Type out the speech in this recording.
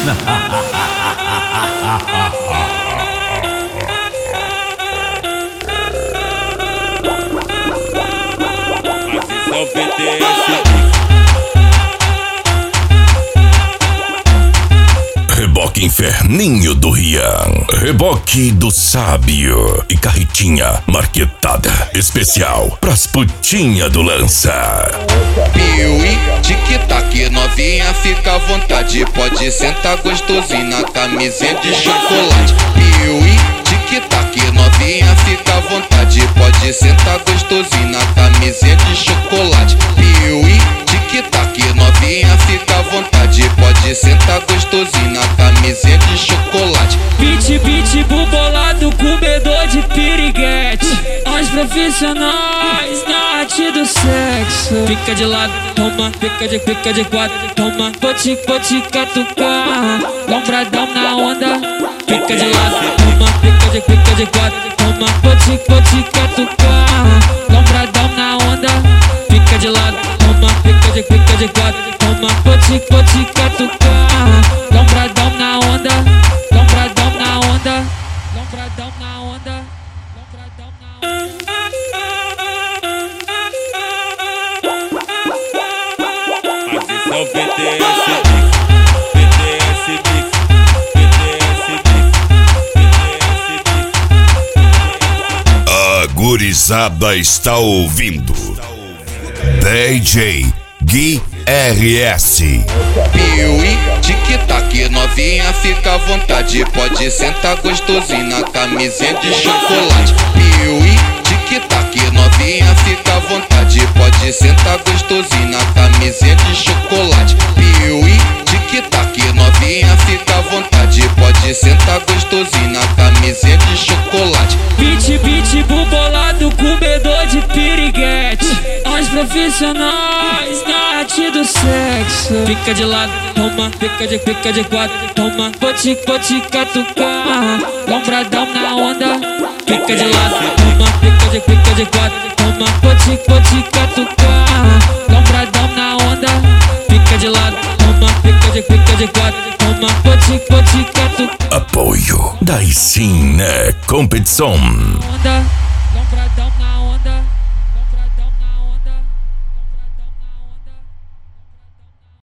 Reboque Inferninho do Rian, reboque do Sábio e carretinha marquetada especial pras putinha do Lança. Piuí, tic-tac, novinha, fica à vontade, pode sentar gostosinho na camisinha de chocolate. Piuí, tic-tac, novinha, fica à vontade, pode sentar gostosinho na camisinha de chocolate. Piuí, tic-tac, novinha, fica à vontade, pode sentar gostosinho na camisinha de chocolate. Pitbull bolado, comedor de piriguete. Nós profissionais na arte do sexo. Fica de lado, toma, fica de quatro, toma. Vou te catucar, lombradão na onda. Fica de lado, toma, fica de quatro, toma. Vou te catucar, lombradão na onda. Fica de lado, toma, fica de quatro, toma. Vou te catucar, lombradão na onda. Lombradão na onda, lombradão na onda, lombradão na onda. Mas esse é o BDS Mix, BDS Mix, BDS Mix, BDS Mix. A gurizada está ouvindo DJ Gui RS. Piuí, tic-tac, novinha, fica à vontade, pode sentar gostosinho na camisinha de chocolate. Piuí, tic-tac, novinha, fica à vontade, pode sentar gostosinho na camisinha de chocolate. Piuí, tic-tac, novinha, fica à vontade, pode sentar gostosinho na camisinha de chocolate. Pitbull bolado, comedor de piriguete. Nós profissionais na arte do sexo. Fica de lado, toma, fica de quatro, toma. Vou te catucar, lombradão na onda. Fica de lado, toma, fica de quatro, toma. Vou te catucar, lombradão na onda. Fica de lado, toma, fica de quatro, toma. Vou te catucar. Apoio, daí sim, né? Competição. Onda.